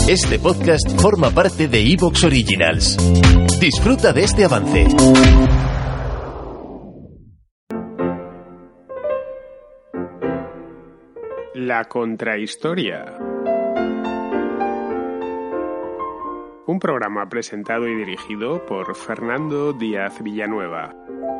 Este podcast forma parte de iVoox Originals. Disfruta de este avance. La contrahistoria. Un programa presentado y dirigido por Fernando Díaz Villanueva.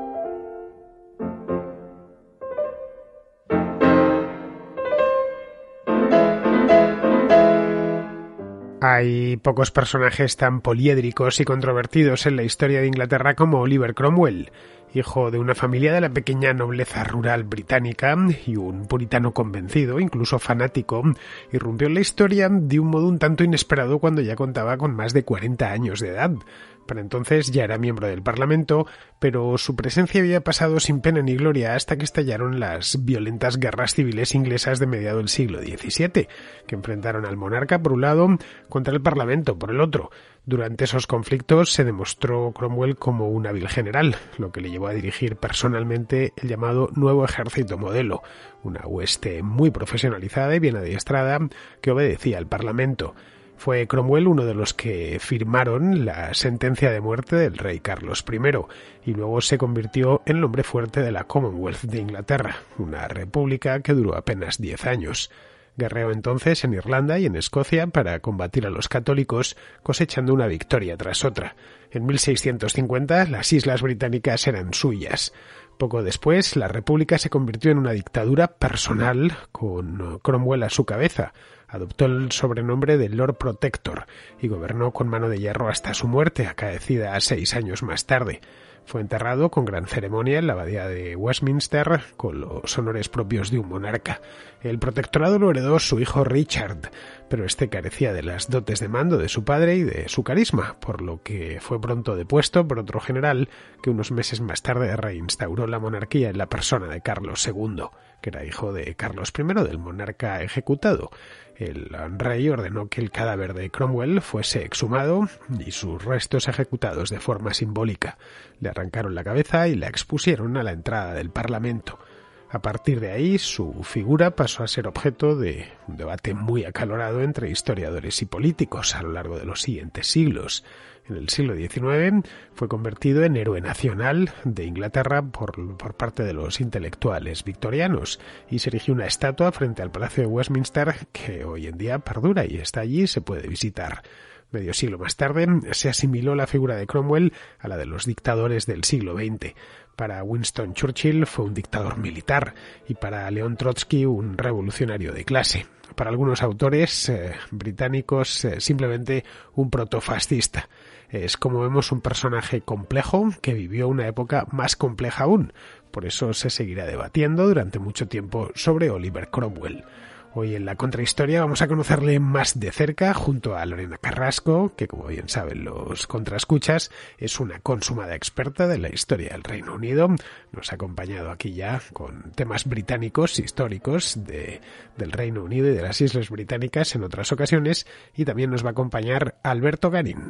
Hay pocos personajes tan poliédricos y controvertidos en la historia de Inglaterra como Oliver Cromwell, hijo de una familia de la pequeña nobleza rural británica y un puritano convencido, incluso fanático, irrumpió en la historia de un modo un tanto inesperado cuando ya contaba con más de 40 años de edad. Para entonces ya era miembro del Parlamento, pero su presencia había pasado sin pena ni gloria hasta que estallaron las violentas guerras civiles inglesas de mediados del siglo XVII, que enfrentaron al monarca por un lado contra el Parlamento por el otro. Durante esos conflictos se demostró Cromwell como un hábil general, lo que le llevó a dirigir personalmente el llamado Nuevo Ejército Modelo, una hueste muy profesionalizada y bien adiestrada que obedecía al Parlamento. Fue Cromwell uno de los que firmaron la sentencia de muerte del rey Carlos I y luego se convirtió en el hombre fuerte de la Commonwealth de Inglaterra, una república que duró apenas 10 años. Guerreó entonces en Irlanda y en Escocia para combatir a los católicos, cosechando una victoria tras otra. En 1650 las islas británicas eran suyas. Poco después, la república se convirtió en una dictadura personal con Cromwell a su cabeza. Adoptó el sobrenombre de Lord Protector y gobernó con mano de hierro hasta su muerte, acaecida 6 años más tarde. Fue enterrado con gran ceremonia en la abadía de Westminster, con los honores propios de un monarca. El protectorado lo heredó su hijo Richard, pero este carecía de las dotes de mando de su padre y de su carisma, por lo que fue pronto depuesto por otro general que unos meses más tarde reinstauró la monarquía en la persona de Carlos II, que era hijo de Carlos I, del monarca ejecutado. El rey ordenó que el cadáver de Cromwell fuese exhumado y sus restos ejecutados de forma simbólica. Le arrancaron la cabeza y la expusieron a la entrada del Parlamento. A partir de ahí, su figura pasó a ser objeto de un debate muy acalorado entre historiadores y políticos a lo largo de los siguientes siglos. En el siglo XIX fue convertido en héroe nacional de Inglaterra por parte de los intelectuales victorianos y se erigió una estatua frente al Palacio de Westminster que hoy en día perdura y está allí y se puede visitar. Medio siglo más tarde se asimiló la figura de Cromwell a la de los dictadores del siglo XX. Para Winston Churchill fue un dictador militar y para León Trotsky un revolucionario de clase. Para algunos autores británicos simplemente un protofascista. Es, como vemos, un personaje complejo que vivió una época más compleja aún. Por eso se seguirá debatiendo durante mucho tiempo sobre Oliver Cromwell. Hoy en la contrahistoria vamos a conocerle más de cerca junto a Lorena Carrasco, que como bien saben los contraescuchas, es una consumada experta de la historia del Reino Unido. Nos ha acompañado aquí ya con temas británicos, históricos del Reino Unido y de las Islas Británicas en otras ocasiones, y también nos va a acompañar Alberto Garín.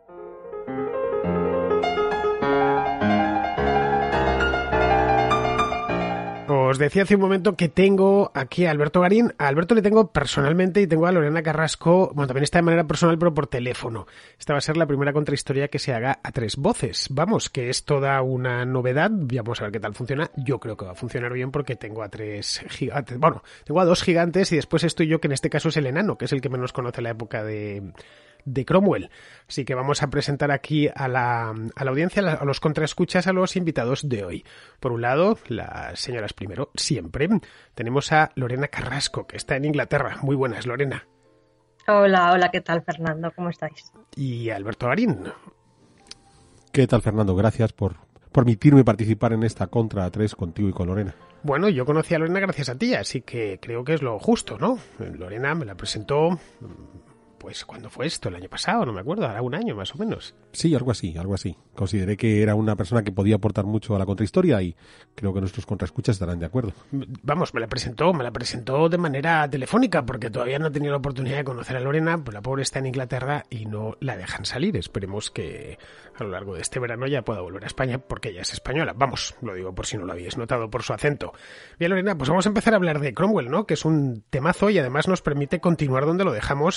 Os decía hace un momento que tengo aquí a Alberto Garín. A Alberto le tengo personalmente y tengo a Lorena Carrasco, bueno, también está de manera personal, pero por teléfono. Esta va a ser la primera contrahistoria que se haga a 3 voces. Vamos, que es toda una novedad. Vamos a ver qué tal funciona. Yo creo que va a funcionar bien porque tengo a 3 gigantes. Bueno, tengo a 2 gigantes y después estoy yo, que en este caso es el enano, que es el que menos conoce la época de Cromwell. Así que vamos a presentar aquí a la audiencia, a los contraescuchas, a los invitados de hoy. Por un lado, las señoras primero, siempre. Tenemos a Lorena Carrasco, que está en Inglaterra. Muy buenas, Lorena. Hola, ¿qué tal, Fernando? ¿Cómo estáis? Y Alberto Garín. ¿Qué tal, Fernando? Gracias por permitirme participar en esta Contra a 3 contigo y con Lorena. Bueno, yo conocí a Lorena gracias a ti, así que creo que es lo justo, ¿no? Lorena me la presentó... Pues, ¿cuándo fue esto? ¿El año pasado? No me acuerdo, hará un año más o menos. Sí, algo así. Consideré que era una persona que podía aportar mucho a la contrahistoria y creo que nuestros contraescuchas estarán de acuerdo. Vamos, me la presentó de manera telefónica porque todavía no he tenido la oportunidad de conocer a Lorena, pues la pobre está en Inglaterra y no la dejan salir. Esperemos que a lo largo de este verano ya pueda volver a España porque ella es española. Vamos, lo digo por si no lo habéis notado por su acento. Bien, Lorena, pues vamos a empezar a hablar de Cromwell, ¿no? Que es un temazo y además nos permite continuar donde lo dejamos la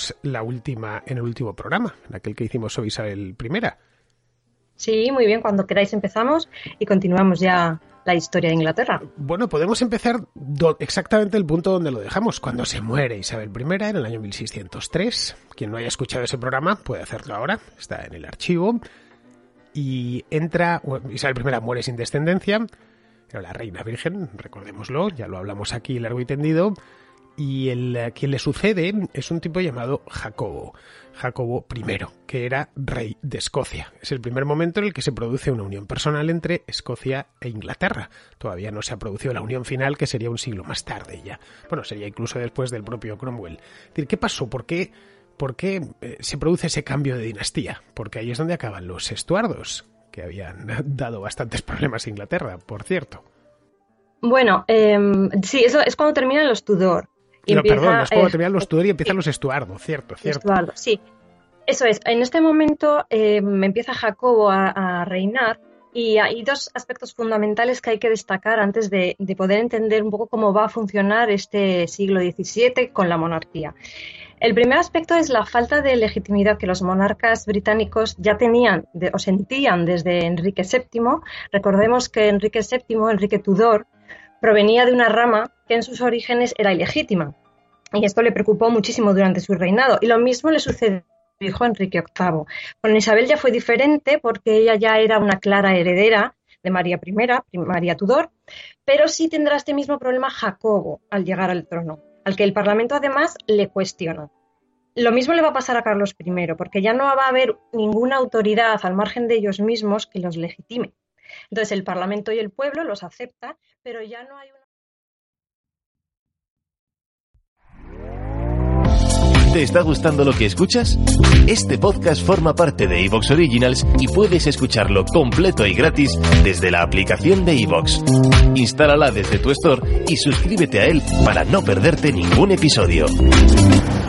en el último programa, en aquel que hicimos sobre Isabel I. Sí, muy bien, cuando queráis empezamos y continuamos ya la historia de Inglaterra. Bueno, podemos empezar exactamente el punto donde lo dejamos, cuando se muere Isabel I en el año 1603. Quien no haya escuchado ese programa puede hacerlo ahora, está en el archivo. Y Isabel I muere sin descendencia, era la reina virgen, recordémoslo, ya lo hablamos aquí largo y tendido. Y quien le sucede es un tipo llamado Jacobo I, que era rey de Escocia. Es el primer momento en el que se produce una unión personal entre Escocia e Inglaterra. Todavía no se ha producido la unión final, que sería un siglo más tarde ya. Bueno, sería incluso después del propio Cromwell. Es decir, ¿qué pasó? ¿Por qué se produce ese cambio de dinastía? Porque ahí es donde acaban los Estuardos, que habían dado bastantes problemas a Inglaterra, por cierto. Bueno, sí, eso es cuando terminan los Tudor. Es cuando terminan los Tudor y empiezan los Estuardo, cierto. Estuardo, sí. Eso es. En este momento empieza Jacobo a reinar y hay dos aspectos fundamentales que hay que destacar antes de poder entender un poco cómo va a funcionar este siglo XVII con la monarquía. El primer aspecto es la falta de legitimidad que los monarcas británicos ya tenían o sentían desde Enrique VII. Recordemos que Enrique Tudor, provenía de una rama que en sus orígenes era ilegítima. Y esto le preocupó muchísimo durante su reinado. Y lo mismo le sucedió a su hijo Enrique VIII. Con Isabel ya fue diferente porque ella ya era una clara heredera de María I, María Tudor, pero sí tendrá este mismo problema Jacobo al llegar al trono, al que el Parlamento además le cuestiona. Lo mismo le va a pasar a Carlos I, porque ya no va a haber ninguna autoridad al margen de ellos mismos que los legitime. Entonces el Parlamento y el pueblo los acepta, pero ya no hay una... ¿Te está gustando lo que escuchas? Este podcast forma parte de iVoox Originals y puedes escucharlo completo y gratis desde la aplicación de iVoox. Instálala desde tu store y suscríbete a él para no perderte ningún episodio.